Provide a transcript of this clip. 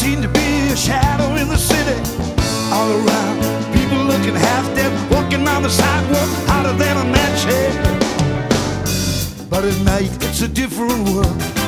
seem to be a shadow in the city. All around, people looking half dead, walking on the sidewalk, hotter than a match head. But at night, it's a different world.